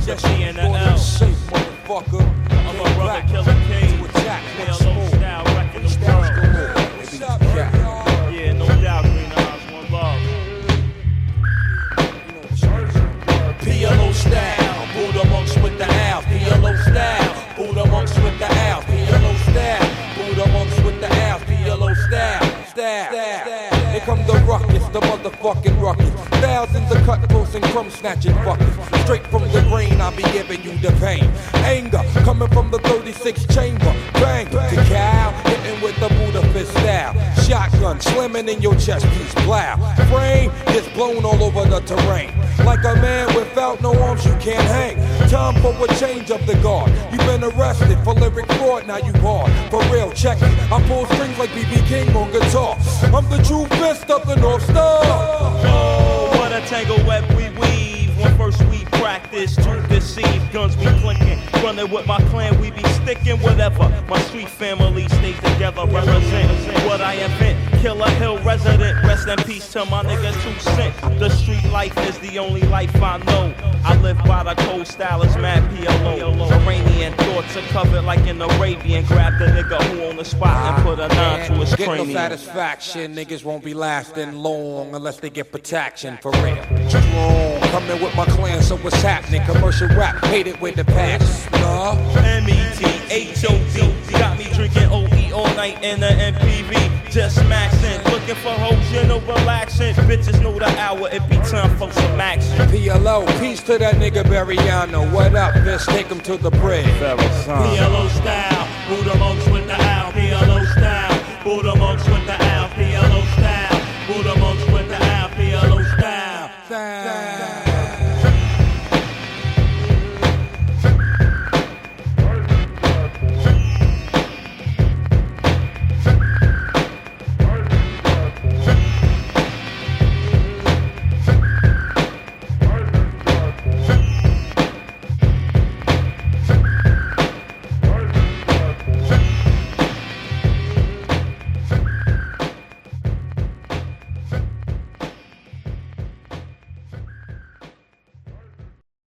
the P and the L. Safe, motherfucker. I'm a brother killer king. To attack once PLO more. style, wrecking the Styles world. galore. Maybe yeah. Yeah, no doubt, Green Eyes, one love. PLO style, Buddha monks with the Al. PLO style, Buddha monks with the Al. PLO style, Buddha monks with the Al. PLO style, style. Here come the ruckus, the motherfucking ruckus. Thousands of cutthroats and crumb snatching fuckers. Straight from the brain, I be giving you the pain. Anger coming from the 36 chamber. Bang to cow, hitting with the Buddha fist style. Shotgun slamming in your chest piece, plow. Frame gets blown all over the terrain. Like a man without no arms, you can't hang. Time for a change of the guard. You've been arrested for lyric fraud, now you hard. For real, check it. I pull strings like B.B. King on guitar. I'm the true fist of the North Star. Oh, what a tangle web we weave. When first we practice to deceive. Guns be clinking. Running with my clan, we be sticking. Whatever. My street family stays together. Represent what I invent. Killer Hill resident. Rest in peace to my nigga 2 Cent. The street life is the only life I know. I live by the cold style, it's mad PLO. Iranian thoughts are covered like an Arabian. Grab the nigga who on the spot and put a 9 to his Get cranium. no satisfaction, niggas won't be lasting long unless they get protection, for real. Strong, coming with my clan, so what's happening? Commercial rap, hate it with the passion. METHOD, got me drinking OE all night in the MPV. Just maxing, looking for hoes, you know, relaxing. Bitches know the hour, it be time for some action. PLO, peace to that nigga Bariano. What up, bitch? Take him to the bridge. PLO style, Buddha monks with the owl. PLO style, Buddha monks with the owl.